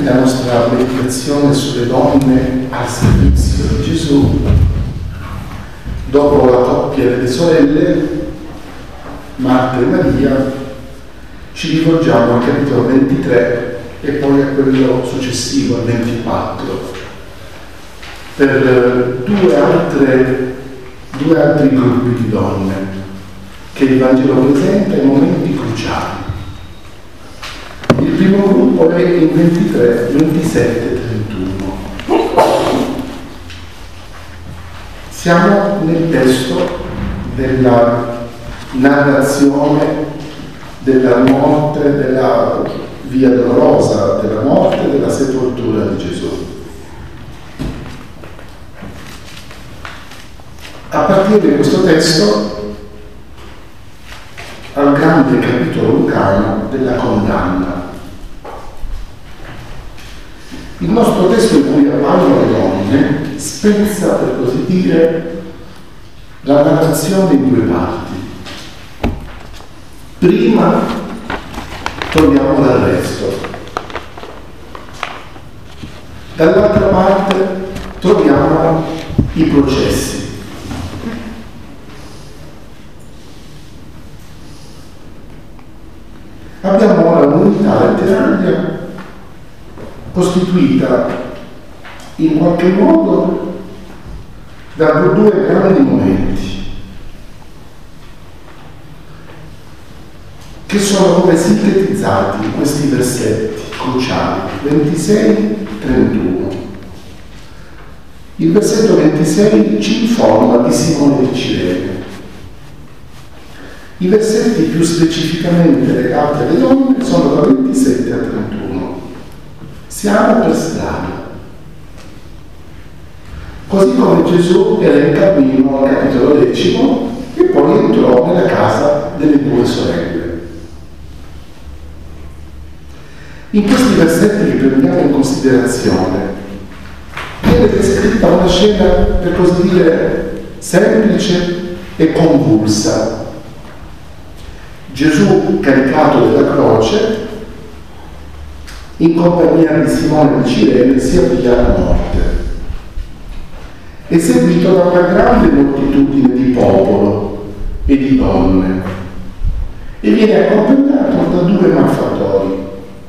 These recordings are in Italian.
la nostra meditazione sulle donne al servizio di Gesù, dopo la coppia delle sorelle, Marta e Maria, ci rivolgiamo al capitolo 23 e poi a quello successivo, al 24, per due altri gruppi di donne che il Vangelo presenta in momenti cruciali. Il primo gruppo è il 23, 27, 31. Siamo nel testo della narrazione della morte, della via dolorosa, della morte e della sepoltura di Gesù. A partire da questo testo al grande capitolo lucano della condanna. Il nostro testo in cui appaiono le donne spezza, per così dire, la narrazione in due parti. Prima troviamo l'arresto, dall'altra parte troviamo i processi. Abbiamo ora un'unità letteraria costituita in qualche modo da due grandi momenti che sono come sintetizzati in questi versetti cruciali 26-31. Il versetto 26 ci informa di Simone di Cirene. I versetti più specificamente legati alle donne sono da 27 a 31. Siamo per strada. Così come Gesù era in cammino al capitolo 10 e poi entrò nella casa delle due sorelle. In questi versetti che prendiamo in considerazione viene descritta una scena, per così dire, semplice e convulsa. Gesù, caricato della croce, in compagnia di Simone di Cirene, si avvia alla morte. È seguito da una grande moltitudine di popolo e di donne e viene accompagnato da due malfattori.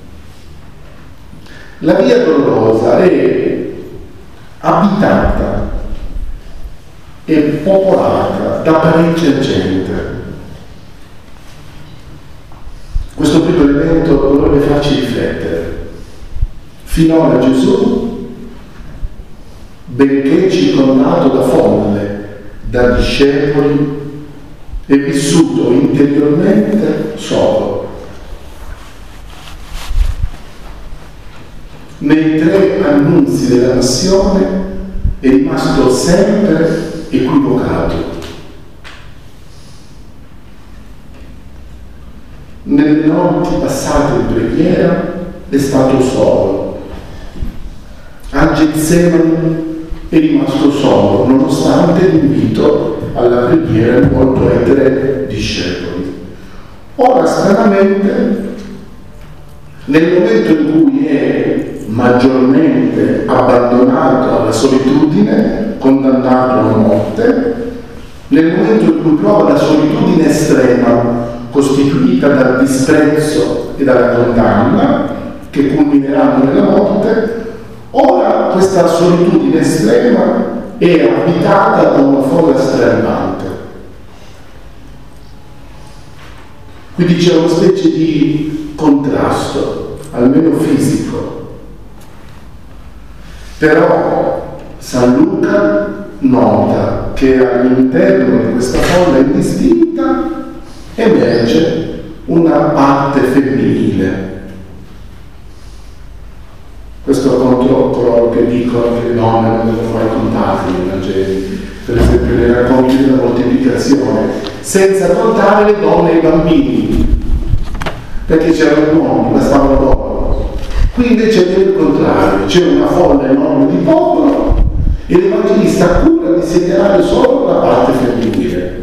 La via dolorosa è abitata e popolata da parecchia gente. Questo primo elemento dovrebbe farci riflettere. Finora Gesù, benché circondato da folle, da discepoli, è vissuto interiormente solo. Nei tre annunzi della passione è rimasto sempre equivocato. Nelle notti passate in preghiera è stato solo. A Getsemani è rimasto solo, nonostante l'invito alla preghiera rivolto ai tre discepoli. Ora, stranamente, nel momento in cui è maggiormente abbandonato alla solitudine, condannato alla morte, nel momento in cui prova la solitudine estrema, costituita dal disprezzo e dalla condanna, che culmineranno nella morte, ora questa solitudine estrema è abitata da una folla straripante. Quindi c'è una specie di contrasto, almeno fisico. Però San Luca nota che all'interno di questa folla indistinta emerge una parte femminile. Questo contro coloro che dicono che le donne non devono fare contatti nei Vangeli, per esempio nei racconti della moltiplicazione, senza contare le donne e i bambini, perché c'erano gli uomini, bastavano loro. Qui invece è il contrario, c'è una folla enorme di popolo e l'Evangelista cura di segnalare solo la parte femminile.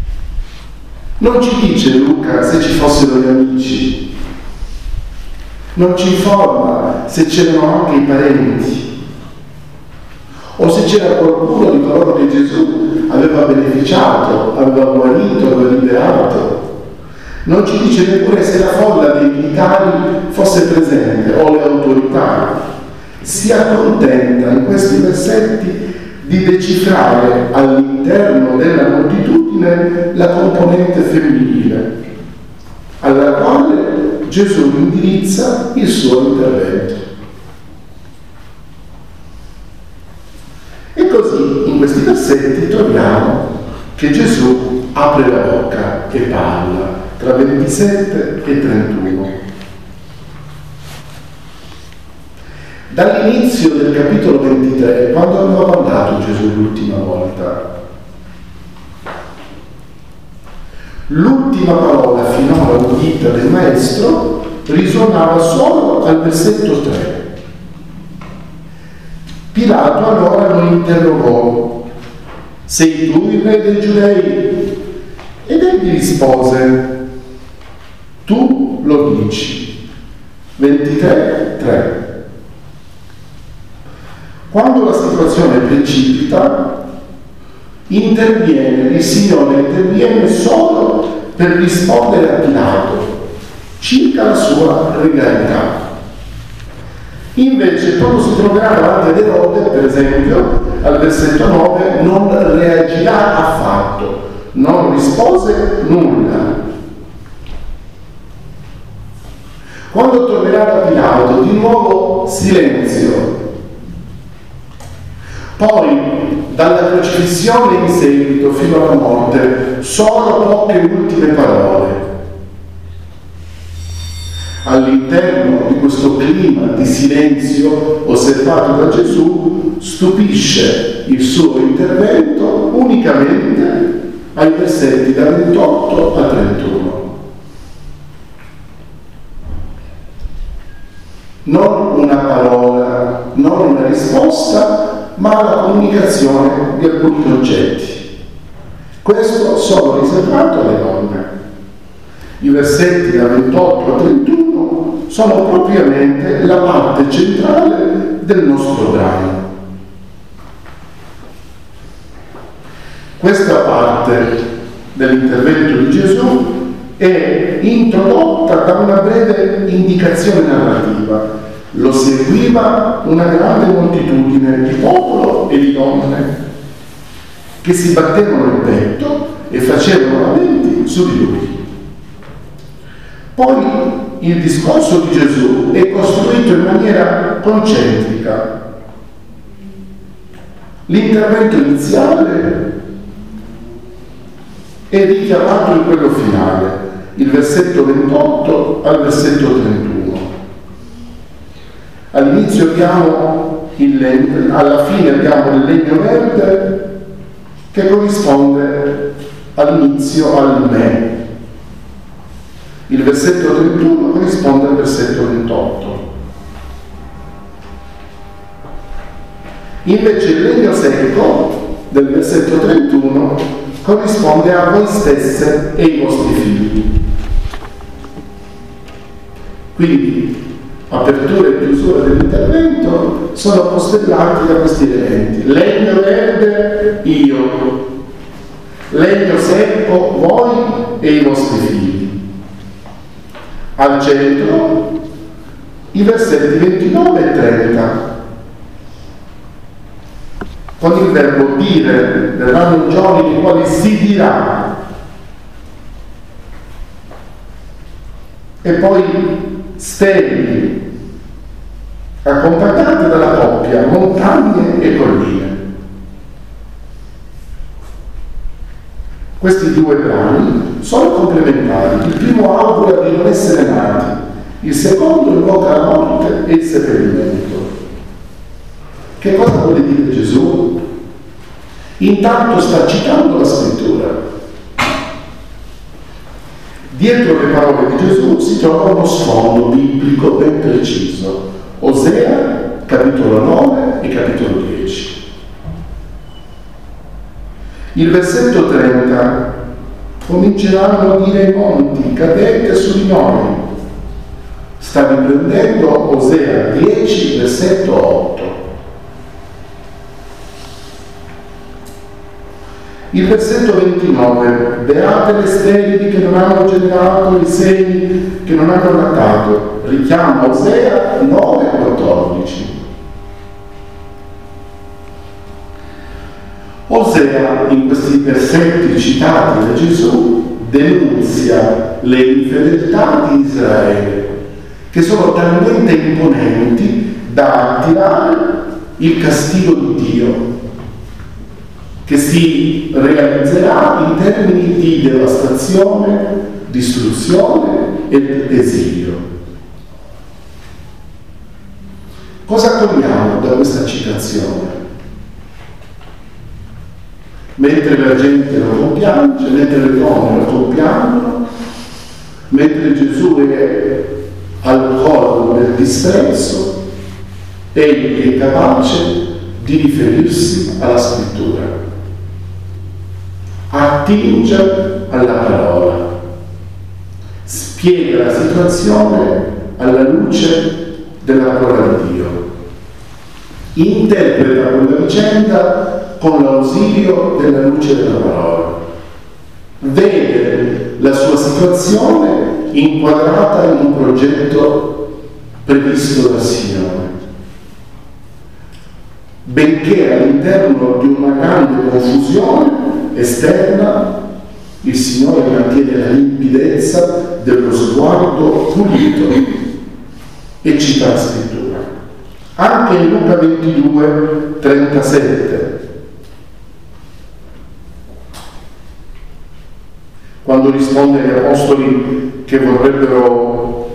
Non ci dice Luca se ci fossero gli amici, Non ci informa se c'erano anche i parenti o se c'era qualcuno di coloro che Gesù aveva beneficiato, aveva guarito, aveva liberato. Non ci dice neppure se la folla dei militari fosse presente o le autorità. Si accontenta in questi versetti di decifrare all'interno della moltitudine la componente femminile, alla quale Gesù indirizza il suo intervento. E così in questi versetti troviamo che Gesù apre la bocca e parla tra 27 e 31. Dall'inizio del capitolo 23, quando aveva parlato Gesù l'ultima volta, l'ultima parola finora udita del Maestro risuonava solo al versetto 3. Pilato allora lo interrogò: sei tu il re dei Giudei? Ed egli rispose: tu lo dici. 23:3. Quando la situazione precipita, il Signore interviene solo per rispondere a Pilato circa la sua regalità. Invece, quando si troverà davanti ad Erode, per esempio, al versetto 9, non reagirà affatto, non rispose nulla. Quando tornerà da Pilato, di nuovo silenzio. Poi, dalla crocifissione in seguito fino alla morte, solo poche ultime parole. All'interno di questo clima di silenzio osservato da Gesù, stupisce il suo intervento unicamente ai versetti da 28 a 31. Non una parola, non una risposta, ma la comunicazione di alcuni concetti. Questo solo riservato alle donne. I versetti da 28 a 31 sono propriamente la parte centrale del nostro brano. Questa parte dell'intervento di Gesù è introdotta da una breve indicazione narrativa. Lo seguiva una grande moltitudine di popolo e di donne che si battevano il petto e facevano lamenti su di lui. Poi il discorso di Gesù è costruito in maniera concentrica. L'intervento iniziale è richiamato in quello finale, il versetto 28 al versetto 31. All'inizio abbiamo il legno, alla fine abbiamo il legno verde che corrisponde all'inizio, al me. Il versetto 31 corrisponde al versetto 28. Invece il legno secco del versetto 31 corrisponde a voi stesse e ai vostri figli. Quindi apertura e chiusura dell'intervento sono costellati da questi elementi. Legno verde, io. Legno secco, voi e i vostri figli. Al centro i versetti 29 e 30. Con il verbo dire, verranno giorni nei quali si dirà. E poi steli, accompagnate dalla coppia, montagne e colline. Questi due brani sono complementari. Il primo augura di non essere nati, il secondo invoca la morte e il seppellimento. Che cosa vuole dire Gesù? Intanto sta citando la scrittura. Dietro le parole di Gesù si trova uno sfondo biblico ben preciso. Osea, capitolo 9 e capitolo 10. Il versetto 30: cominceranno a dire ai monti, cadete su di noi. Sta riprendendo Osea 10, versetto 8. Il versetto 29: beate le sterili che non hanno generato, i seni che non hanno allattato. Richiama Osea 9,14. Osea, in questi versetti citati da Gesù, denunzia le infedeltà di Israele, che sono talmente imponenti da attirare il castigo di Dio, che si realizzerà in termini di devastazione, distruzione ed esilio. Cosa cogliamo da questa citazione? Mentre la gente lo compiange, mentre le donne lo compiangono, mentre Gesù è al collo del disprezzo, egli è capace di riferirsi alla scrittura, attinge alla parola, spiega la situazione alla luce della parola di Dio, interpreta quella vicenda con l'ausilio della luce della parola, vede la sua situazione inquadrata in un progetto previsto dal Signore. Benché all'interno di una grande confusione esterna, il Signore mantiene la limpidezza dello sguardo pulito e cita la scrittura. Anche in Luca 22, 37, quando risponde agli apostoli che vorrebbero,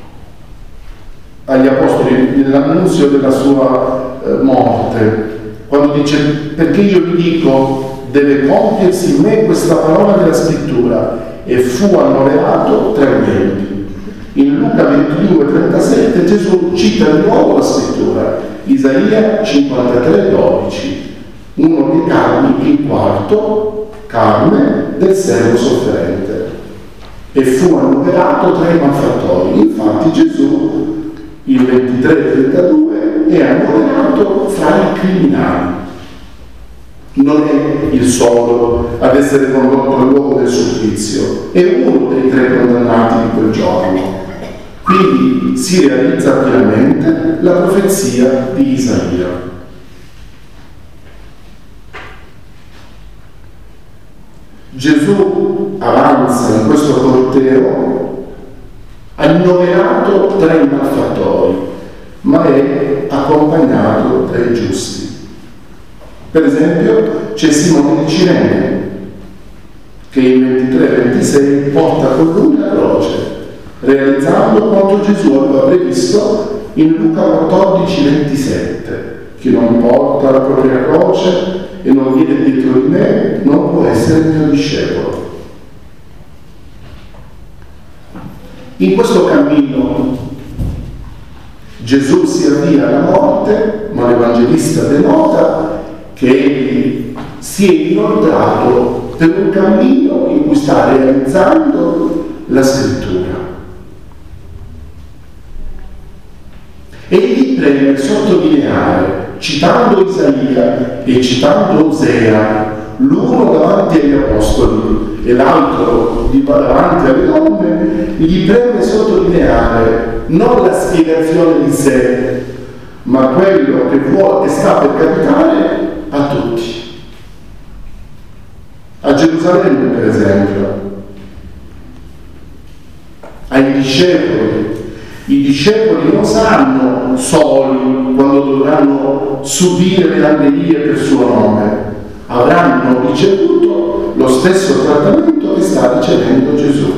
agli apostoli nell'annunzio della sua morte, quando dice: perché io vi dico, deve compiersi in me questa parola della scrittura, e fu annoverato tra i venti. In Luca 22, 37 Gesù cita di nuovo la scrittura, Isaia 53, 12, uno dei carni, il quarto carne del servo sofferente, e fu annoverato tra i malfattori. Infatti Gesù, il 23-32, è annoverato fra i criminali. Non è il solo ad essere condotto al luogo del supplizio, è uno dei 3 condannati di quel giorno. Quindi si realizza pienamente la profezia di Isaia. Gesù avanza in questo corteo annoverato tra i malfattori, ma è accompagnato dai giusti. Per esempio c'è Simone di Cirene, che in 23-26 porta con lui la croce, realizzando quanto Gesù aveva previsto in Luca 14-27: chi non porta la propria croce e non viene dietro di me non può essere mio discepolo. In questo cammino Gesù si avvia alla morte, ma l'Evangelista denota che egli si è inoltrato per un cammino in cui sta realizzando la scrittura. Egli preme sottolineare, citando Isaia e citando Osea, l'uno davanti agli apostoli e l'altro davanti alle donne, gli preme sottolineare non la spiegazione di sé, ma quello che sta per capitare a tutti. A Gerusalemme, per esempio, ai discepoli. I discepoli non saranno soli quando dovranno subire le angherie per suo nome, avranno ricevuto lo stesso trattamento che sta ricevendo Gesù.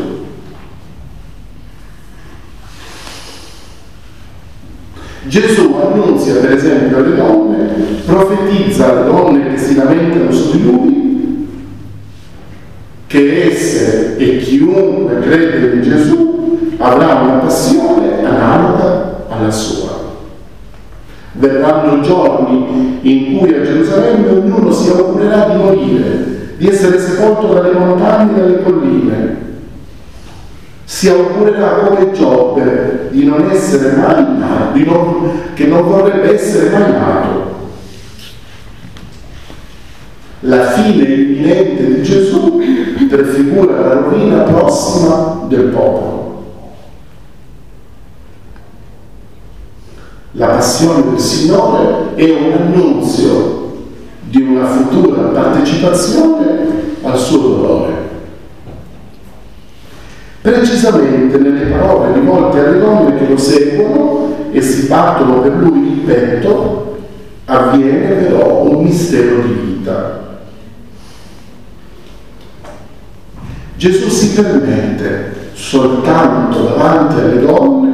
Gesù annunzia, per esempio, alle donne, profetizza alle donne che si lamentano su di lui, che esse e chiunque crede in Gesù avrà una passione analoga alla sua. Verranno giorni in cui a Gerusalemme ognuno si augurerà di morire, di essere sepolto dalle montagne e dalle colline. si augurerà come Giobbe di non essere mai nato, che non vorrebbe essere mai nato. La fine imminente di Gesù prefigura la rovina prossima del popolo. La passione del Signore è un annunzio di una futura partecipazione al suo dolore. Precisamente nelle parole rivolte alle donne che lo seguono e si battono per lui il petto, avviene però un mistero di vita. Gesù si permette soltanto davanti alle donne,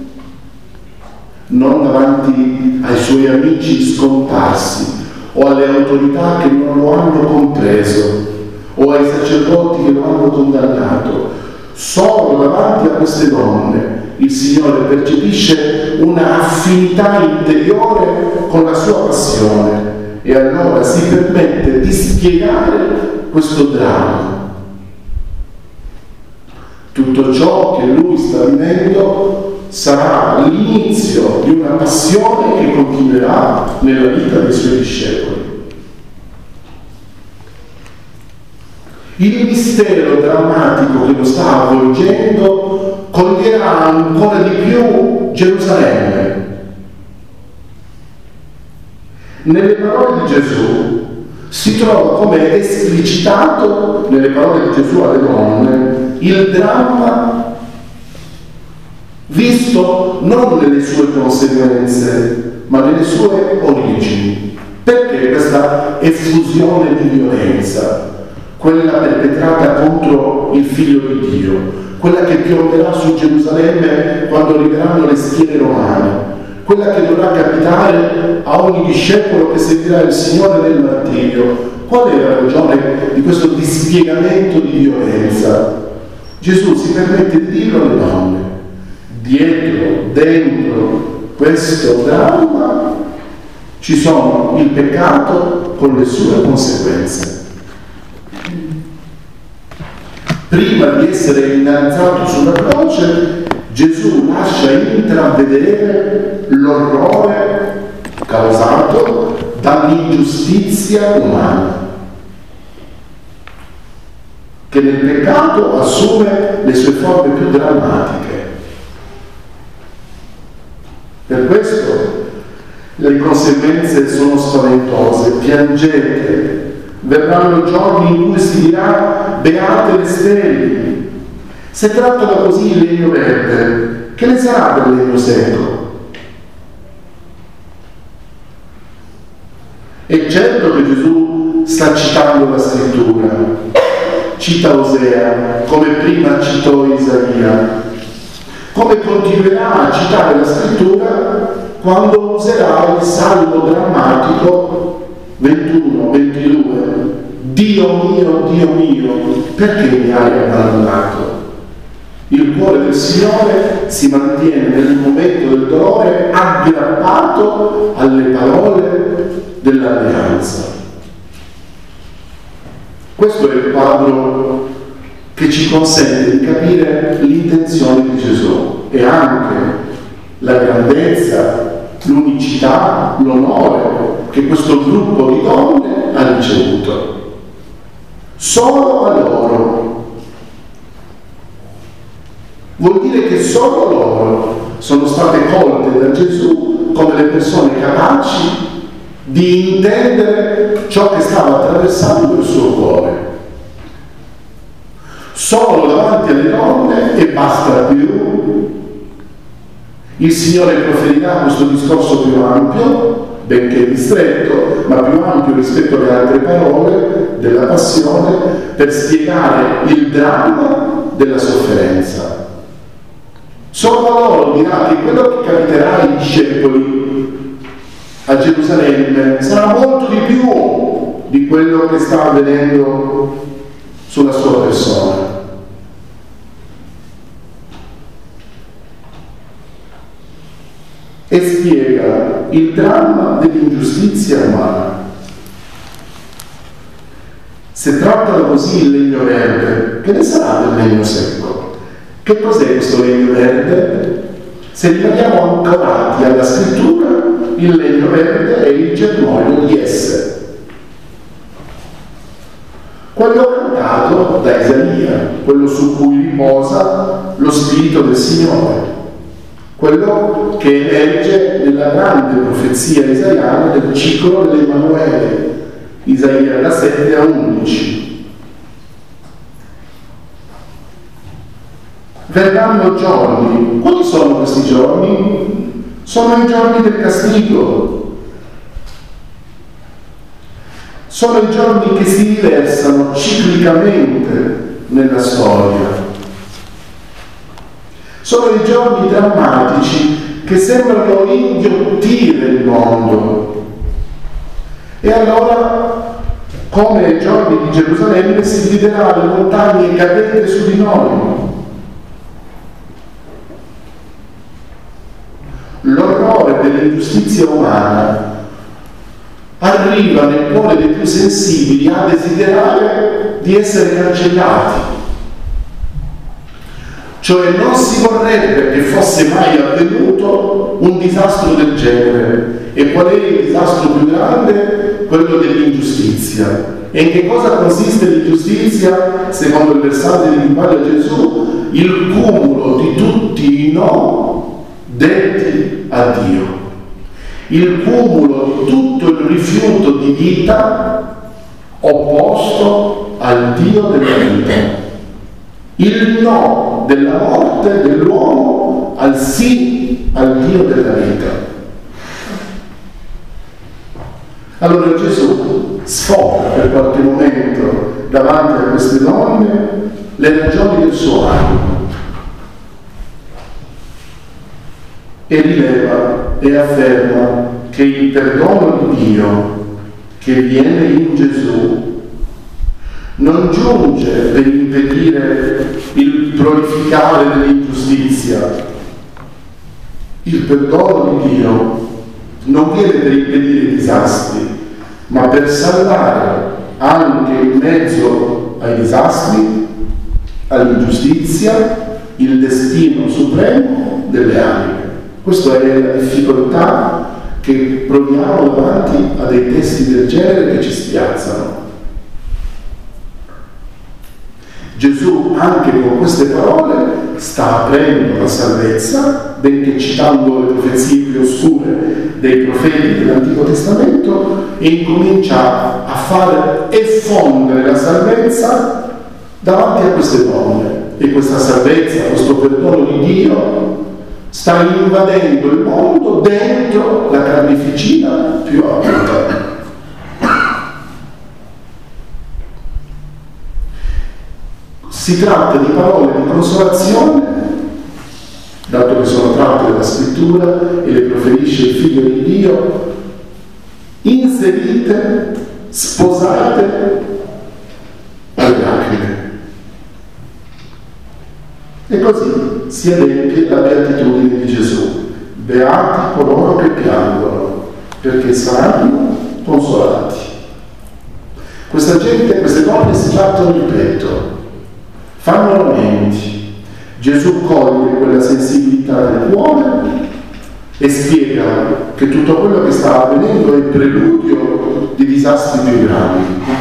non davanti ai suoi amici scomparsi o alle autorità che non lo hanno compreso o ai sacerdoti che lo hanno condannato. Solo davanti a queste donne il Signore percepisce una affinità interiore con la sua passione e allora si permette di spiegare questo dramma. Tutto ciò che lui sta vivendo sarà l'inizio di una passione che continuerà nella vita dei suoi discepoli. Il mistero drammatico che lo sta avvolgendo coglierà ancora di più Gerusalemme. Nelle parole di Gesù si trova come esplicitato, nelle parole di Gesù alle donne, il dramma visto non nelle sue conseguenze, ma nelle sue origini. Perché questa effusione di violenza? Quella perpetrata contro il Figlio di Dio, quella che piomberà su Gerusalemme quando arriveranno le schiere romane, quella che dovrà capitare a ogni discepolo che seguirà il Signore nel martirio. Qual è la ragione di questo dispiegamento di violenza? Gesù si permette di dirlo alle donne. Dietro, dentro questo dramma ci sono il peccato con le sue conseguenze. Prima di essere innalzato sulla croce, Gesù lascia intravedere l'orrore causato dall'ingiustizia umana, che nel peccato assume le sue forme più drammatiche. Per questo le conseguenze sono spaventose. Piangete, verranno giorni in cui si dirà beate le sterili. Se trattano così il legno verde, che ne sarà del legno secco? È certo che Gesù sta citando la scrittura, cita Osea come prima citò Isaia, come continuerà a citare la scrittura quando userà il salmo drammatico 21-22. Dio mio, perché mi hai abbandonato? Il cuore del Signore si mantiene nel momento del dolore aggrappato alle parole dell'alleanza. Questo è il quadro che ci consente di capire l'intenzione di Gesù e anche la grandezza, l'unicità, l'onore che questo gruppo di donne ha ricevuto. Solo a loro. Vuol dire che solo loro sono state colte da Gesù come le persone capaci di intendere ciò che stava attraversando il suo cuore. Solo davanti alle donne e basta più. Il Signore proferirà questo discorso più ampio, benché ristretto, ma più ampio rispetto alle altre parole della passione, per spiegare il dramma della sofferenza. Solo a loro dirà che quello che capiterà ai discepoli a Gerusalemme sarà molto di più di quello che sta avvenendo sulla sua persona. E spiega il dramma dell'ingiustizia umana. Se trattano così il legno verde, che ne sarà del legno secco? Che cos'è questo legno verde? Se rimaniamo ancorati alla scrittura, il legno verde è il germoglio di esse. Quello cantato da Isaia, quello su cui riposa lo Spirito del Signore, quello che emerge nella grande profezia isaiana del ciclo dell'Emanuele, Isaia da 7 a 11. Verranno giorni. Quali sono questi giorni? Sono i giorni del castigo. Sono i giorni che si riversano ciclicamente nella storia. Sono i giorni drammatici che sembrano inghiottire il mondo. E allora, come ai giorni di Gerusalemme, si griderà le montagne cadenti su di noi. L'orrore dell'ingiustizia umana arriva nel cuore dei più sensibili a desiderare di essere cancellati. Cioè non si vorrebbe che fosse mai avvenuto un disastro del genere. E qual è il disastro più grande? Quello dell'ingiustizia. E in che cosa consiste l'ingiustizia? Secondo il versante di cui parla Gesù, il cumulo di tutti i no detti a Dio. Il cumulo di tutto il rifiuto di vita opposto al Dio della vita. Il no della morte dell'uomo al sì al Dio della vita. Allora Gesù sfoga per qualche momento davanti a queste donne le ragioni del suo animo e rileva e afferma che il perdono di Dio che viene in Gesù non giunge per impedire il prolificare dell'ingiustizia. Il perdono di Dio non viene per impedire i disastri, ma per salvare anche in mezzo ai disastri, all'ingiustizia, il destino supremo delle anime. Questa è la difficoltà che proviamo davanti a dei testi del genere che ci spiazzano. Gesù anche con queste parole sta aprendo la salvezza, benché citando le profezie più oscure dei profeti dell'Antico Testamento, e incomincia a fare effondere la salvezza davanti a queste donne. E questa salvezza, questo perdono di Dio, sta invadendo il mondo dentro la carneficina più acuta. Si tratta di parole di consolazione, dato che sono tratte dalla scrittura e le proferisce il Figlio di Dio, inserite, sposate alle lacrime. E così si adempie la beatitudine di Gesù. Beati coloro che piangono, perché saranno consolati. Questa gente, queste donne si battono il petto, fanno lamenti. Gesù coglie quella sensibilità del cuore e spiega che tutto quello che sta avvenendo è il preludio di disastri più gravi.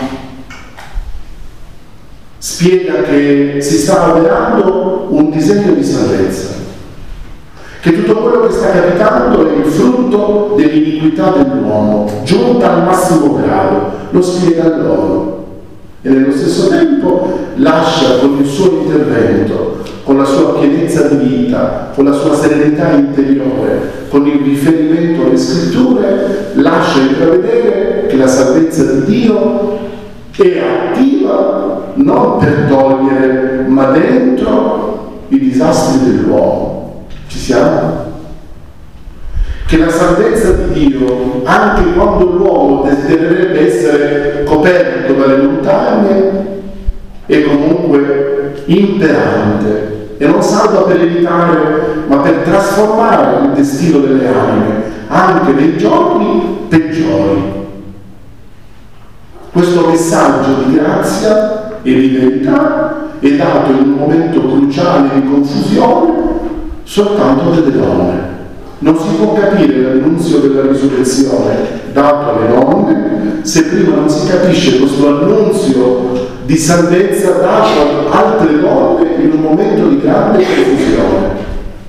Spiega che si sta avverando un disegno di salvezza, che tutto quello che sta capitando è il frutto dell'iniquità dell'uomo, giunta al massimo grado. Lo spiega a loro. E nello stesso tempo lascia con il suo intervento, con la sua pienezza di vita, con la sua serenità interiore, con il riferimento alle scritture, lascia intravedere che la salvezza di Dio è attiva non per togliere, ma dentro i disastri dell'uomo. Ci siamo? Che la salvezza di Dio, anche quando l'uomo desidererebbe essere coperto dalle montagne, è comunque imperante e non salva per evitare, ma per trasformare il destino delle anime, anche nei giorni peggiori. Questo messaggio di grazia e di verità è dato in un momento cruciale di confusione soltanto delle donne. Non si può capire l'annunzio della risurrezione dato alle donne se prima non si capisce questo annunzio di salvezza dato ad altre donne in un momento di grande confusione.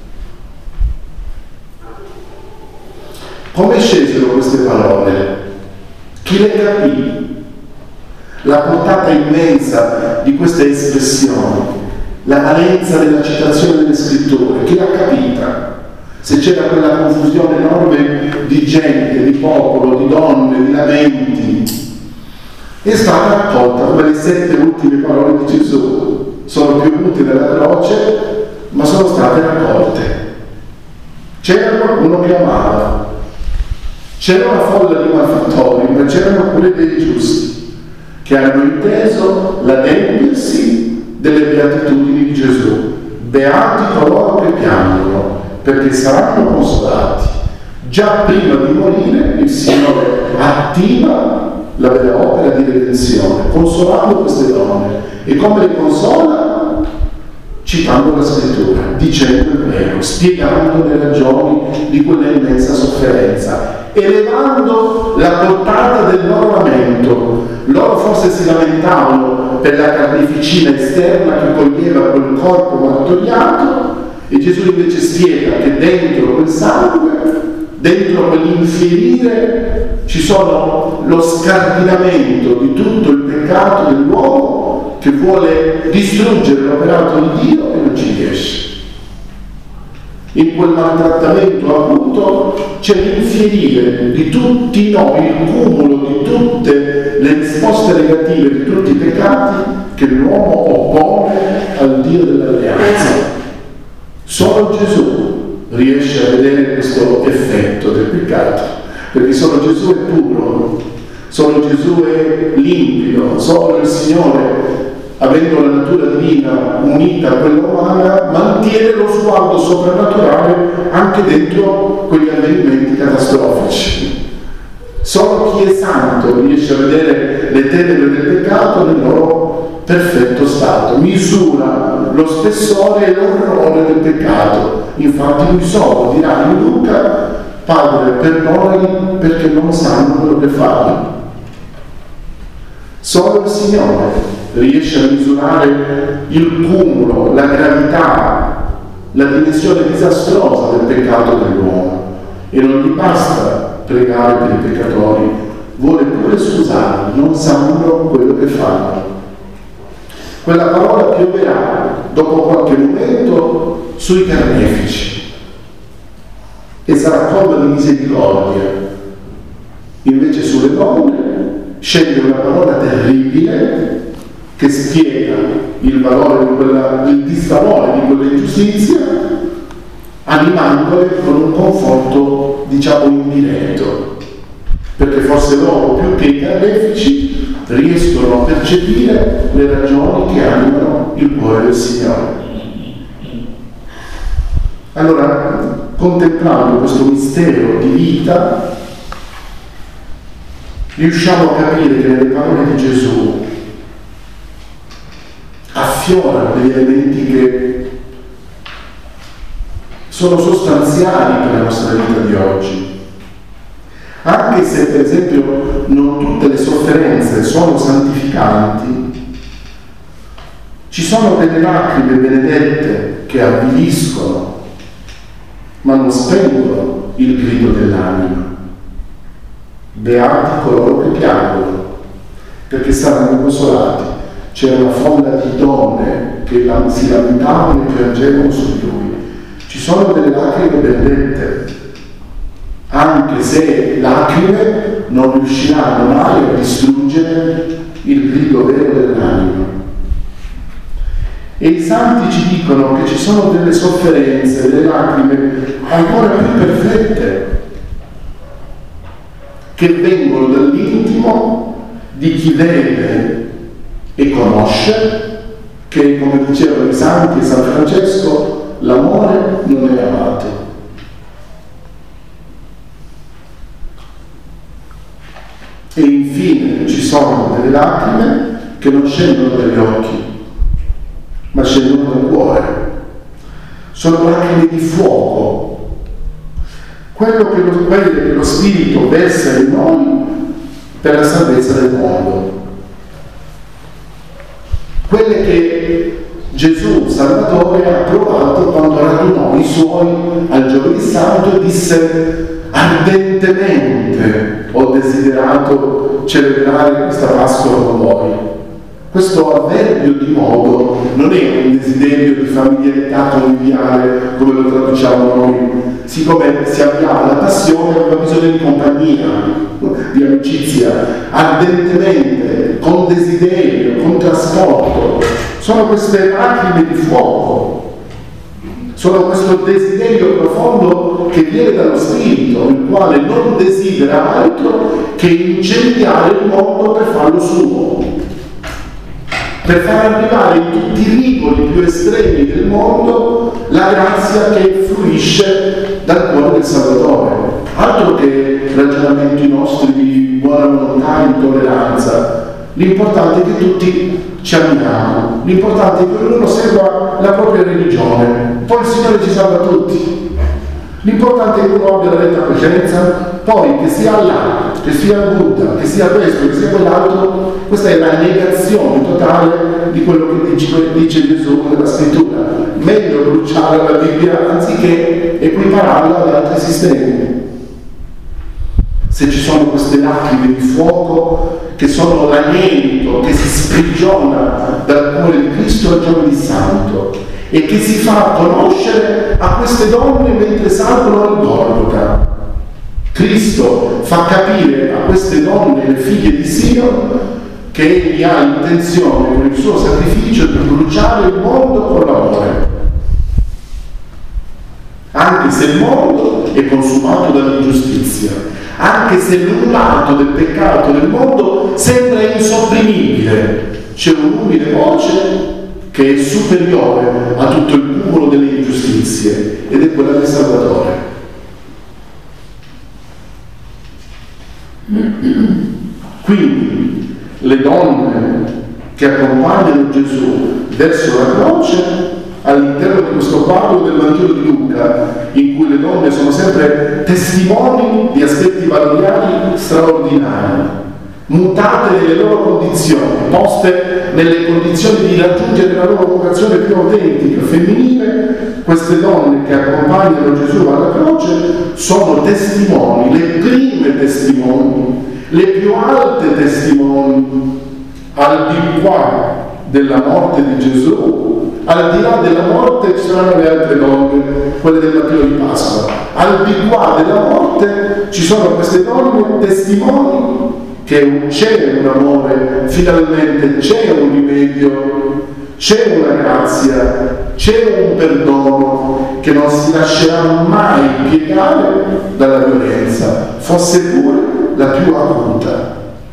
Come scesero queste parole? Chi le capì? La portata immensa di queste espressioni, la valenza della citazione delle scritture, chi l'ha capita? Se c'era quella confusione enorme di gente, di popolo, di donne, di lamenti, è stata raccolta come le 7 ultime parole di Gesù. Sono piovute dalla croce, ma sono state raccolte. C'era qualcuno che amava, c'era una folla di malfattori, ma c'erano pure dei giusti che hanno inteso l'adempiersi delle beatitudini di Gesù. Beati coloro che piangono, perché saranno consolati. Già prima di morire il Signore attiva la vera opera di redenzione, consolando queste donne. E come le consola? Citando la scrittura, dicendo il vero, spiegando le ragioni di quella immensa sofferenza, elevando la portata del loro lamento. Loro forse si lamentavano per la carneficina esterna che coglieva quel corpo martoriato, e Gesù invece spiega che dentro quel sangue, dentro quell'inferire, ci sono lo scardinamento di tutto il peccato dell'uomo che vuole distruggere l'operato di Dio e non ci riesce. In quel maltrattamento avuto c'è l'inferire di tutti noi, il cumulo di tutte le risposte negative di tutti i peccati che l'uomo oppone al Dio dell'alleanza. Solo Gesù riesce a vedere questo effetto del peccato, perché solo Gesù è puro, solo Gesù è limpido, solo il Signore, avendo la natura divina unita a quella umana, mantiene lo sguardo soprannaturale anche dentro quegli avvenimenti catastrofici. Solo chi è santo riesce a vedere le tenebre del peccato nel loro perfetto stato, misura lo spessore e l'orrore del peccato. Infatti lui solo dirà in Luca: Padre, perdonali perché non sanno quello che fanno. Solo il Signore riesce a misurare il cumulo, la gravità, la dimensione disastrosa del peccato dell'uomo, e non gli basta pregare per i peccatori, vuole pure scusarli, non sanno quello che fanno. Quella parola pioverà dopo qualche momento sui carnefici e sarà colma di misericordia. Invece sulle donne scende una parola terribile che spiega il valore di il disvalore di quell'ingiustizia, animandole con un conforto, diciamo, indiretto, perché forse loro, più che i carnefici, riescono a percepire le ragioni che animano il cuore del Signore. Allora, contemplando questo mistero di vita, riusciamo a capire che nelle parole di Gesù affiorano degli elementi che sono sostanziali per la nostra vita di oggi. Anche se, per esempio, non tutte le sofferenze sono santificanti, ci sono delle lacrime benedette che avviliscono, ma non spengono il grido dell'anima. Beati coloro che piangono, perché saranno consolati. C'era una folla di donne che si lamentavano e piangevano su di lui. Ci sono delle lacrime benedette, anche se lacrime non riusciranno mai a distruggere il grido vero dell'anima. E i santi ci dicono che ci sono delle sofferenze, delle lacrime ancora più perfette, che vengono dall'intimo di chi vede e conosce che, come dicevano i santi e San Francesco, l'amore non è amato. E infine ci sono delle lacrime che non scendono dagli occhi, scendono dal cuore, sono lacrime di fuoco, quelle che lo Spirito versa in noi per la salvezza del mondo, quelle che Gesù Salvatore ha provato quando radunò i suoi al Giovedì Santo e disse: ardentemente ho desiderato celebrare questa Pasqua con voi. Questo avverbio di modo non è un desiderio di familiarità conviviale come lo traduciamo noi, siccome si avviava la passione aveva bisogno di compagnia, di amicizia, ardentemente, con desiderio, con trasporto. Sono queste lacrime di fuoco, sono questo desiderio profondo che viene dallo Spirito, il quale non desidera altro che incendiare il mondo per farlo suo, per far arrivare in tutti i rivoli più estremi del mondo la grazia che fluisce dal cuore del Salvatore. Altro che ragionamenti nostri di buona volontà e intolleranza. L'importante è che tutti ci amiamo, l'importante è che ognuno segua la propria religione, poi il Signore ci salva tutti. L'importante è che uno abbia la retta coscienza, poi che sia Allah, che sia Buddha, che sia questo, che sia quell'altro, questa è la negazione totale di quello che dice Gesù nella scrittura. Meglio bruciare la Bibbia anziché equipararla ad altri sistemi. Se ci sono queste lacrime di fuoco che sono l'anelito che si sprigiona dal cuore di Cristo al Giovedì Santo e che si fa conoscere a queste donne mentre salgono al Golgota. Cristo fa capire a queste donne, le figlie di Sion, che egli ha intenzione con il suo sacrificio di bruciare il mondo con l'amore. Anche se il mondo è consumato dall'ingiustizia, anche se l'urlato del peccato del mondo sembra insopprimibile, c'è un'umile voce che è superiore a tutto il cumulo delle ingiustizie, ed è quella del Salvatore. Quindi le donne che accompagnano Gesù verso la croce, all'interno di questo quadro del Vangelo di Luca, in cui le donne sono sempre testimoni di aspetti valoriali straordinari, mutate nelle loro condizioni, poste nelle condizioni di raggiungere la loro vocazione più autentica, femminile, queste donne che accompagnano Gesù alla croce sono testimoni, le prime testimoni, le più alte testimoni, al di qua della morte di Gesù. Al di là della morte ci saranno le altre donne, quelle del mattino di Pasqua. Al di qua della morte ci sono queste donne testimoni che c'è un amore, finalmente c'è un rimedio, c'è una grazia, c'è un perdono che non si lascerà mai piegare dalla violenza, fosse pure la più acuta.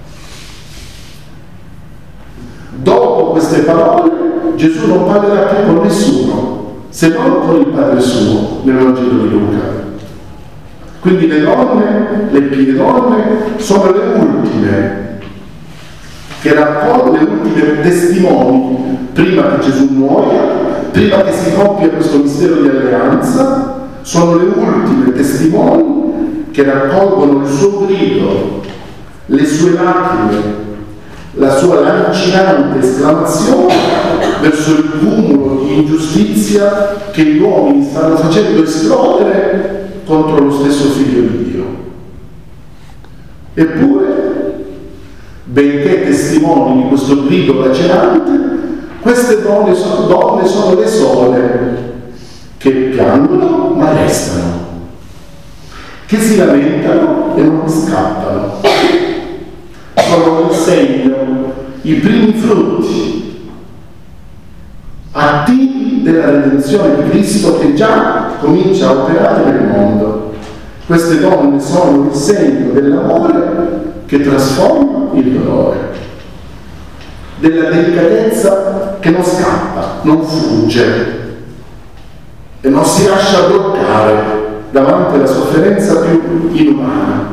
Dopo queste parole Gesù non parlerà più con nessuno, se non con il Padre suo, nel Vangelo di Luca. Quindi le donne, le pie donne, sono le ultime che raccolgono, le ultime testimoni, prima che Gesù muoia, prima che si compia questo mistero di alleanza, sono le ultime testimoni che raccolgono il suo grido, le sue lacrime, la sua lancinante esclamazione verso il cumulo di ingiustizia che gli uomini stanno facendo esplodere contro lo stesso Figlio di Dio. Eppure, benché testimoni di questo grido lacerante, queste donne sono le sole che piangono ma restano, che si lamentano e non scappano. Sono il segno, i primi frutti attivi della redenzione di Cristo che già comincia a operare nel mondo. Queste donne sono il segno dell'amore che trasforma il dolore, della delicatezza che non scappa, non fugge e non si lascia bloccare davanti alla sofferenza più inumana.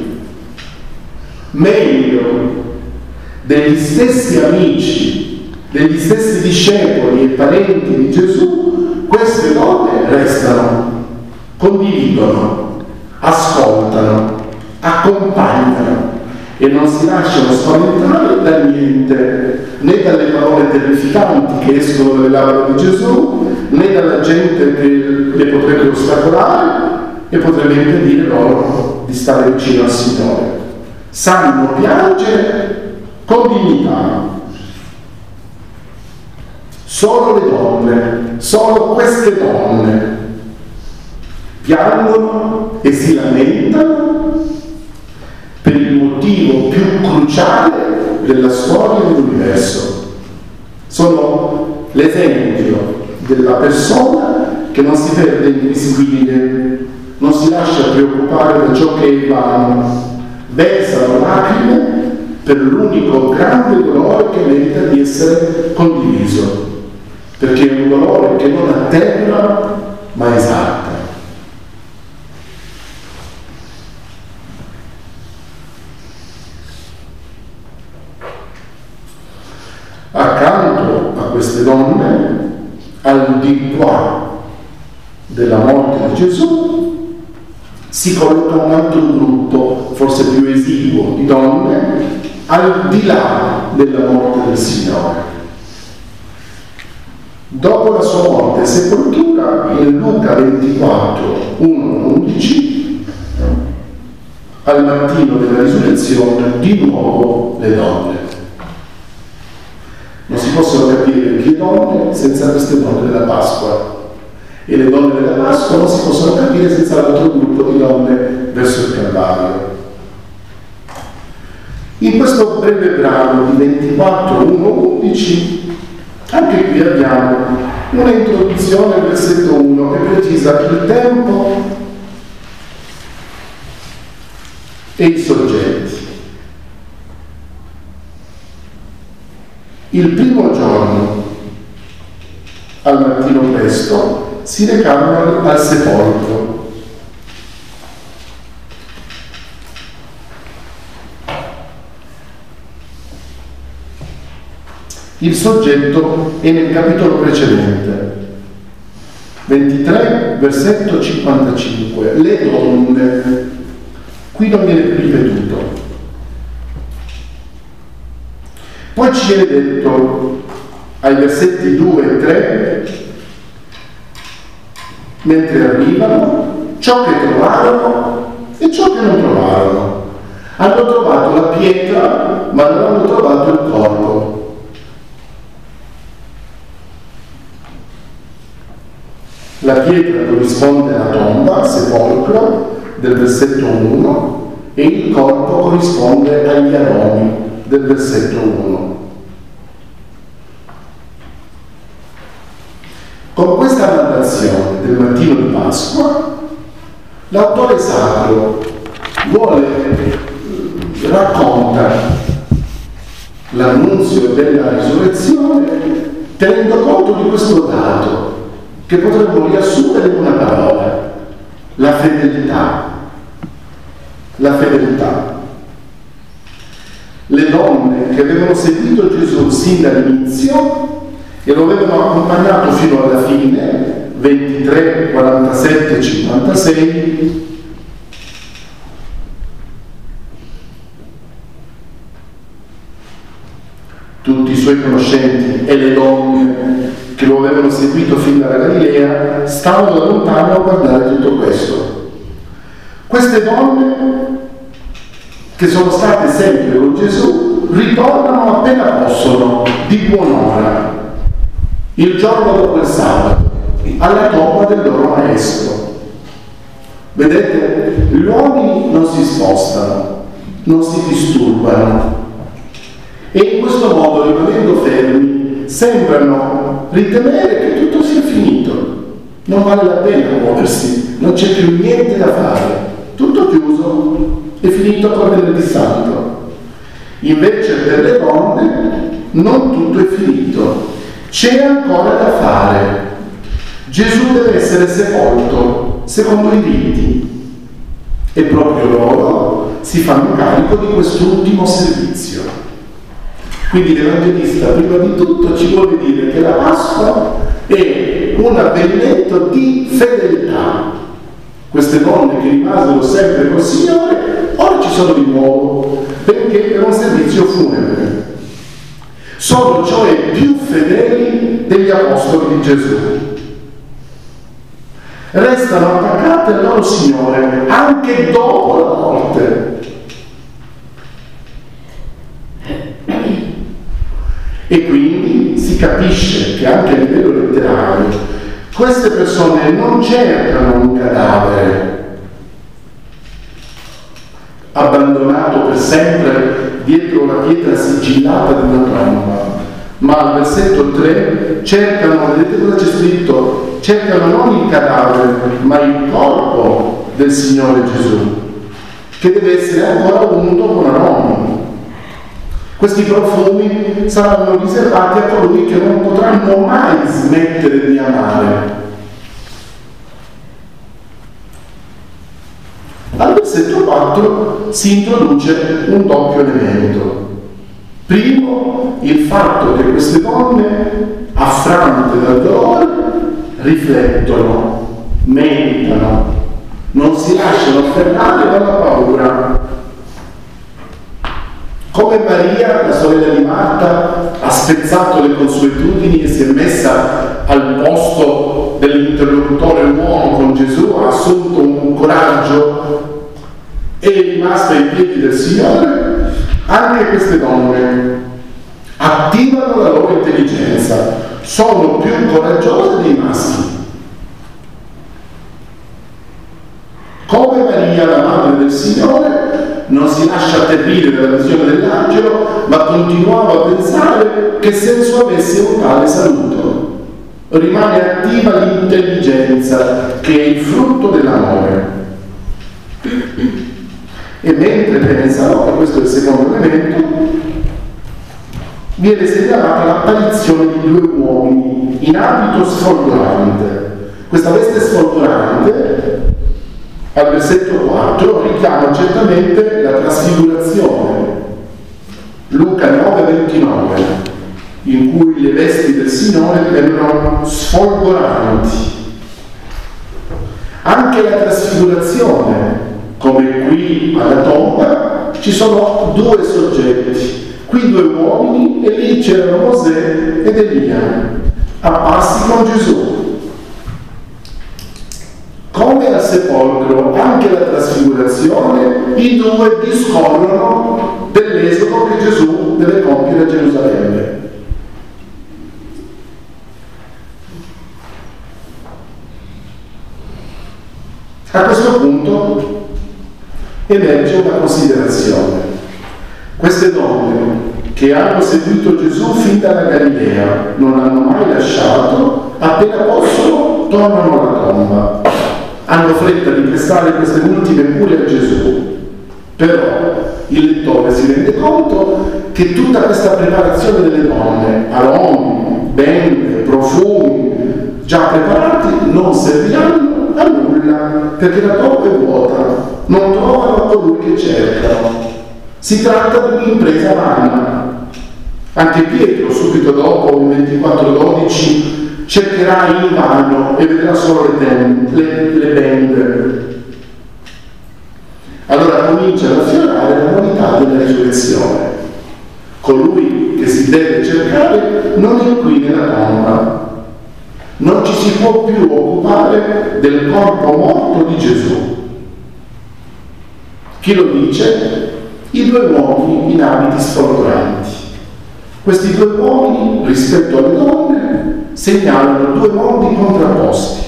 Meglio degli stessi amici degli stessi discepoli e parenti di Gesù, queste donne restano, condividono, ascoltano, accompagnano e non si lasciano spaventare da niente, né dalle parole terrificanti che escono dalle labbra di Gesù, né dalla gente che le potrebbe ostacolare e potrebbe impedire loro di stare vicino al Signore. Sanno piangere con dignità. Solo le donne, solo queste donne piangono e si lamentano per il motivo più cruciale della storia dell'universo. Sono l'esempio della persona che non si perde invisibile, non si lascia preoccupare da ciò che è vano, versano lacrime per l'unico grande dolore che merita di essere condiviso, perché è un dolore che non atterra ma esalta. Accanto a queste donne, al di qua della morte di Gesù, si colloca un altro gruppo, forse più esiguo, di donne, al di là della morte del Signore. Dopo la sua morte e sepoltura, in Luca 24, 1-11, al mattino della risurrezione, di nuovo le donne. Non si possono capire le donne senza queste donne della Pasqua, e le donne della Pasqua non si possono capire senza l'altro gruppo di donne verso il Calvario. In questo breve brano di 24, 1-11, anche qui abbiamo un'introduzione al versetto 1 che precisa il tempo e i soggetti. Il primo giorno, al mattino presto, si recarono al sepolcro. Il soggetto è nel capitolo precedente, 23, versetto 55. Le donne, qui non viene più ripetuto. Poi ci viene detto ai versetti 2 e 3, mentre arrivano, ciò che trovarono e ciò che non trovarono. Hanno trovato la pietra, ma non hanno trovato il corpo. La pietra corrisponde alla tomba, sepolcro, del versetto 1, e il corpo corrisponde agli aromi, del versetto 1. Con questa narrazione del mattino di Pasqua, l'autore sacro racconta l'annunzio della risurrezione tenendo conto di questo dato che potremmo riassumere in una parola: la fedeltà. La fedeltà. Le donne che avevano seguito Gesù sin dall'inizio e lo avevano accompagnato fino alla fine, 23, 47, 56, tutti i suoi conoscenti e le donne che lo avevano seguito fin dalla Galilea stavano da lontano a guardare tutto questo. Queste donne che sono state sempre con Gesù ritornano appena possono, di buon'ora, il giorno dopo il sabato, alla tomba del loro maestro. Vedete, gli uomini non si spostano, non si disturbano e in questo modo, rimanendo fermi, sembrano ritenere che tutto sia finito, non vale la pena muoversi, non c'è più niente da fare, tutto chiuso, è finito con venerdì santo. Invece per le donne non tutto è finito, c'è ancora da fare. Gesù deve essere sepolto secondo i riti e proprio loro si fanno carico di quest'ultimo servizio. Quindi l'Evangelista prima di tutto ci vuole dire che la Pasqua è un avvenimento di fedeltà. Queste donne che rimasero sempre col Signore, ora ci sono di nuovo, perché per un servizio funebre. Sono cioè più fedeli degli apostoli di Gesù. Restano attaccate al loro Signore anche dopo la morte. E quindi si capisce che anche a livello letterario queste persone non cercano un cadavere abbandonato per sempre dietro la pietra sigillata di una tomba, ma al versetto 3 cercano, vedete cosa c'è scritto? Cercano non il cadavere, ma il corpo del Signore Gesù, che deve essere ancora unto con aroma. Questi profumi saranno riservati a colui che non potranno mai smettere di amare. Al versetto 4 si introduce un doppio elemento. Primo, il fatto che queste donne, affrante dal dolore, riflettono, meditano, non si lasciano afferrare dalla paura. Come Maria, la sorella di Marta, ha spezzato le consuetudini e si è messa al posto dell'interlocutore uomo con Gesù, ha assunto un coraggio e è rimasta ai piedi del Signore, anche queste donne attivano la loro intelligenza, sono più coraggiose dei maschi. Come Maria, la madre del Signore, non si lascia atterrire dalla visione dell'angelo, ma continuava a pensare che senso avesse un tale saluto. Rimane attiva l'intelligenza, che è il frutto dell'amore. E mentre pensano, e questo è il secondo elemento, viene segnalata l'apparizione di due uomini in abito sfolgorante. Questa veste sfolgorante, al versetto 4, richiama certamente la trasfigurazione. Luca 9:29, in cui le vesti del Signore erano sfolgoranti. Anche la trasfigurazione, come qui alla tomba, ci sono due soggetti. Qui due uomini e lì c'erano Mosè ed Elia, apparsi con Gesù. Come al sepolcro, anche la trasfigurazione, i due discorrono dell'esodo che Gesù deve compiere a Gerusalemme. A questo punto emerge una considerazione. Queste donne che hanno seguito Gesù fin dalla Galilea non hanno mai lasciato, appena possono tornano alla tomba. Hanno fretta di prestare queste ultime cure a Gesù. Però il lettore si rende conto che tutta questa preparazione delle donne, aromi, bende, profumi già preparati, non serviranno a nulla, perché la tomba è vuota, non trovano colui che cercano. Si tratta di un'impresa vana. Anche Pietro, subito dopo, in 24:12, cercherà invano e vedrà solo le bende. Allora comincia ad affiorare la novità della risurrezione. Colui che si deve cercare non è qui nella tomba. Non ci si può più occupare del corpo morto di Gesù. Chi lo dice? I due uomini in abiti sfolgoranti. Questi due uomini, rispetto alle donne, segnalano due mondi contrapposti.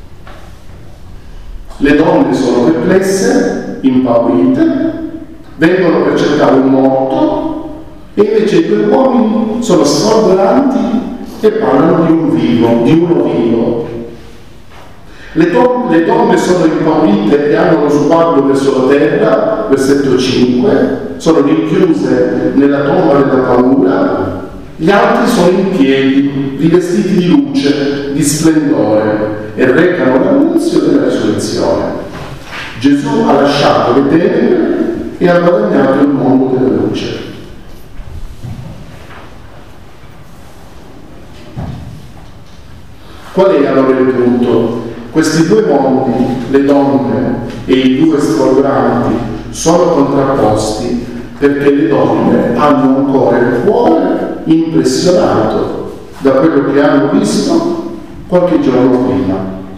Le donne sono perplesse, impaurite, vengono per cercare un morto, e invece i due uomini sono sfolgoranti e parlano di un vivo, di uno vivo. Le donne sono impaurite e hanno lo sguardo verso la terra, versetto 5, sono rinchiuse nella tomba della paura. Gli altri sono in piedi, rivestiti di luce, di splendore, e recano l'annunzio della risurrezione. Gesù ha lasciato le tenebre e ha guadagnato il mondo della luce. Qual è allora il punto? Questi due mondi, le donne e i due sfolgoranti, sono contrapposti perché le donne hanno ancora il cuore impressionato da quello che hanno visto qualche giorno prima.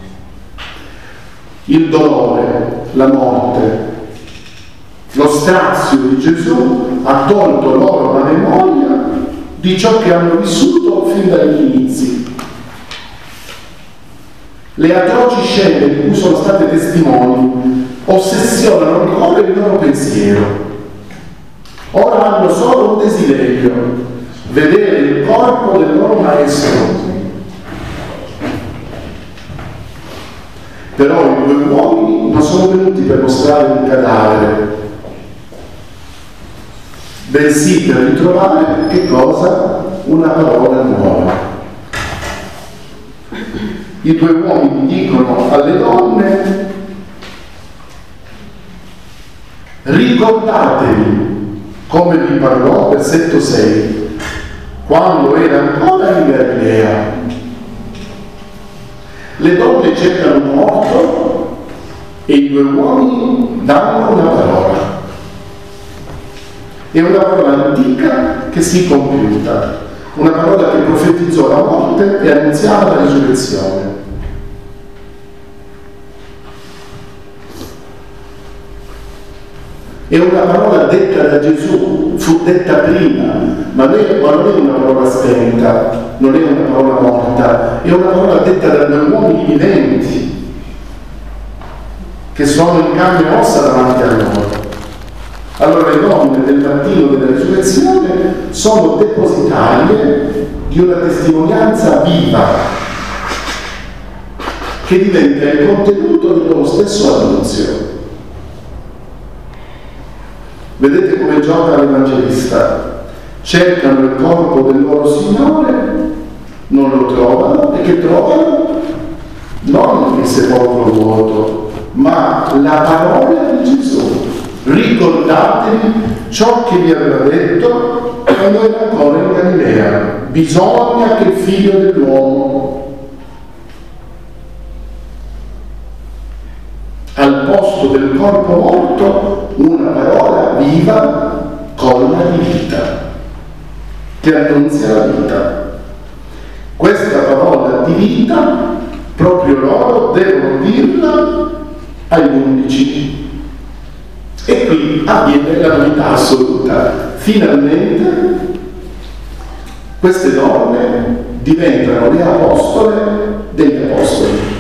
Il dolore, la morte, lo strazio di Gesù ha tolto loro la memoria di ciò che hanno vissuto fin dagli inizi. Le atroci scene di cui sono state testimoni ossessionano ancora il loro pensiero. Ora hanno solo un desiderio: vedere il corpo del loro maestro. Però i due uomini non sono venuti per mostrare un cadavere, bensì per ritrovare che cosa? Una parola nuova. I due uomini dicono alle donne: ricordatevi come vi parlò, versetto 6, quando era ancora in Galilea. Le donne cercano un morto e i due uomini danno una parola. È una parola antica che si è compiuta, una parola che profetizzò la morte e annunziava la risurrezione. È una parola detta da Gesù, fu detta prima, ma non è una parola spenta, non è una parola morta, è una parola detta da due uomini viventi che sono in carne e ossa davanti a loro. Allora le donne del mattino della risurrezione sono depositarie di una testimonianza viva che diventa il contenuto del loro stesso annunzio. Vedete come gioca l'Evangelista? Cercano il corpo del loro Signore, non lo trovano, e che trovano? Non il sepolcro vuoto, ma la parola di Gesù. Ricordatevi ciò che vi aveva detto quando era ancora in Galilea: bisogna che il figlio dell'uomo al posto del corpo morto una parola viva, colma di vita, che annunzia la vita. Questa parola di vita proprio loro devono dirla agli 11. E qui avviene la novità assoluta. Finalmente queste donne diventano le apostole degli apostoli.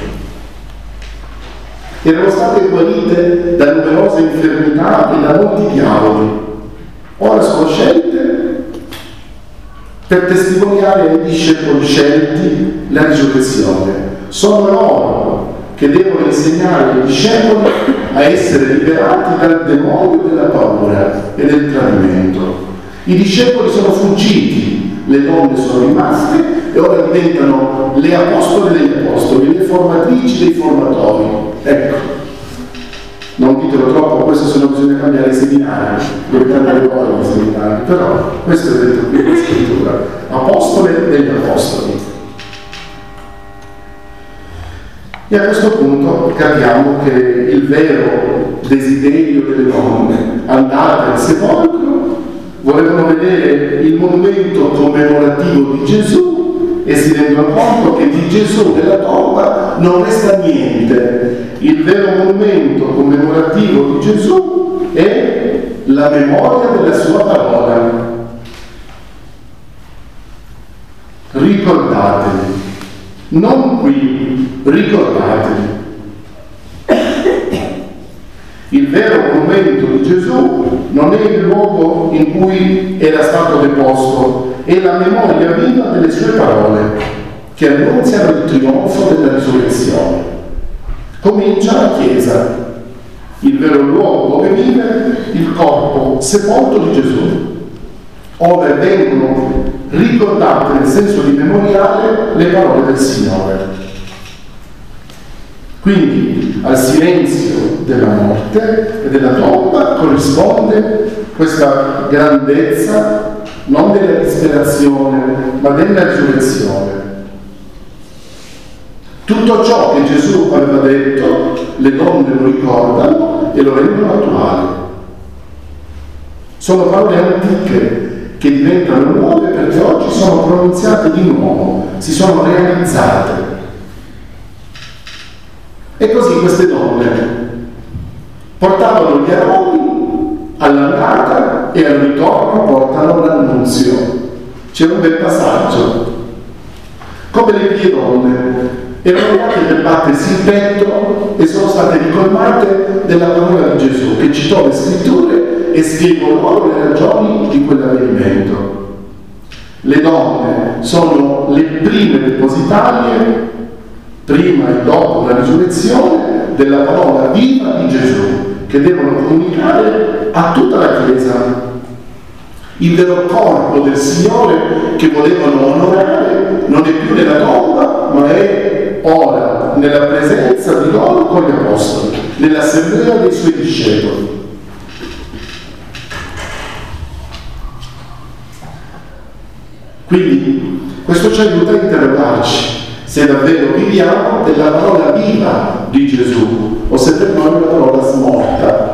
Erano state guarite da numerose infermità e da molti diavoli. Ora sono scelte per testimoniare ai discepoli scelti la risurrezione. Sono loro che devono insegnare ai discepoli a essere liberati dal demonio della paura e del tradimento. I discepoli sono fuggiti, le donne sono rimaste e ora diventano le apostole degli apostoli, le formatrici dei formatori. Ecco, non ditelo troppo, questo se no bisogna cambiare i seminari, dove cambiare i seminari, però questo è detto qui in scrittura: apostole degli apostoli. E a questo punto capiamo che il vero desiderio delle donne, andate al sepolcro, volevano vedere il monumento commemorativo di Gesù e si rendono conto che di Gesù nella tomba non resta niente. Il vero monumento commemorativo di Gesù è la memoria della sua parola. Ricordatevi. Non qui, ricordatevi. Il vero monumento di Gesù non è il luogo in cui era stato deposto, è la memoria viva delle sue parole che annunziano il trionfo della risurrezione. Comincia la Chiesa, il vero luogo dove vive il corpo sepolto di Gesù, ove vengono ricordate nel senso di memoriale le parole del Signore. Quindi al silenzio della morte e della tomba corrisponde questa grandezza non della disperazione ma della risurrezione. Tutto ciò che Gesù aveva detto, le donne lo ricordano e lo rendono attuale. Sono parole antiche che diventano nuove perché oggi sono pronunziate di nuovo, si sono realizzate. E così queste donne portavano gli aromi all'andata e al ritorno portano l'annunzio. C'è un bel passaggio. Come le mie donne erano andate per battersi il petto e sono state ricolmate della parola di Gesù, che citò le scritture e spiegò loro le ragioni di quell'avvenimento. Le donne sono le prime depositarie, prima e dopo la risurrezione, della parola viva di Gesù, che devono comunicare a tutta la Chiesa. Il vero corpo del Signore che volevano onorare non è più nella tomba, ma è ora nella presenza di loro con gli apostoli, nell'assemblea dei suoi discepoli. Quindi questo ci aiuta a interrogarci se davvero viviamo della parola viva di Gesù o se per noi è una parola smorta.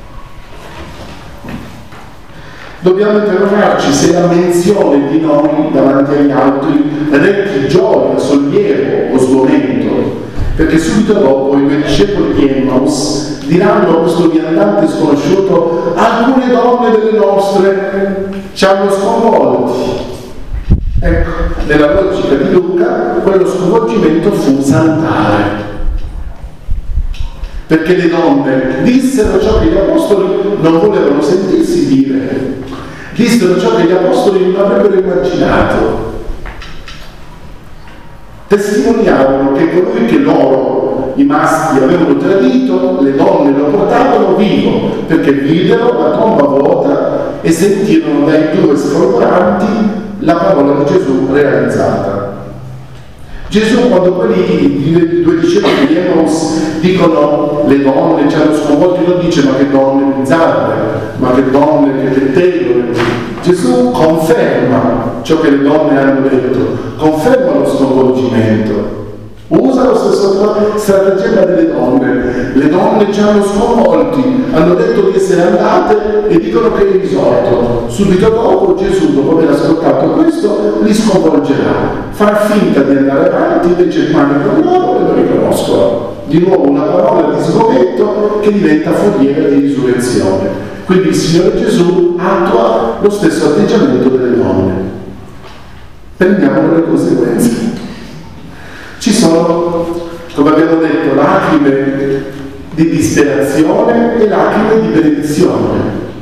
Dobbiamo interrogarci se la menzione di noi davanti agli altri rechi gioia, sollievo o sgomento, perché subito dopo i due discepoli di Emmaus diranno a questo viandante sconosciuto: alcune donne delle nostre ci hanno sconvolti. Ecco, nella logica di Luca quello sconvolgimento fu saltare, perché le donne dissero ciò che gli apostoli non volevano sentirsi dire, dissero ciò che gli apostoli non avrebbero immaginato, testimoniarono che colui che loro, i maschi, avevano tradito, le donne lo portavano vivo, perché videro la tomba vuota e sentirono dai due sfolgoranti la parola di Gesù realizzata. Gesù, quando quelli due discepoli di Emmaus dicono le donne ci hanno sconvolti, non dice ma che donne bizzarre, ma che donne che pettegole. Gesù conferma ciò che le donne hanno detto, conferma lo sconvolgimento. Usa lo stesso stratagemma delle donne. Le donne ci hanno sconvolti, hanno detto di essere andate e dicono che è risolto. Subito dopo Gesù, dopo aver ascoltato questo, li sconvolgerà. Far finta di andare avanti, invece rimane con loro e lo riconoscono. Di nuovo una parola di sgomento che diventa foriera di risurrezione. Quindi il Signore Gesù attua lo stesso atteggiamento delle donne. Prendiamo le conseguenze. Ci sono, come abbiamo detto, lacrime di disperazione e lacrime di benedizione,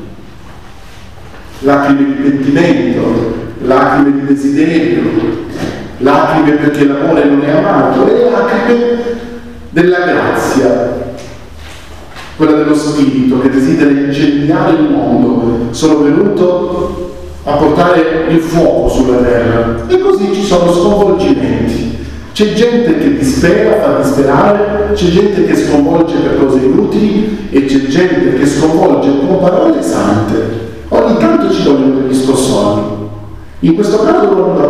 lacrime di pentimento, lacrime di desiderio, lacrime perché l'amore non è amato e lacrime della grazia, quella dello Spirito che desidera incendiare il mondo. Sono venuto a portare il fuoco sulla terra. E così ci sono sconvolgimenti. C'è gente che dispera, fa disperare, c'è gente che sconvolge per cose inutili e c'è gente che sconvolge con parole sante. Ogni tanto ci vogliono degli scossoni. In questo caso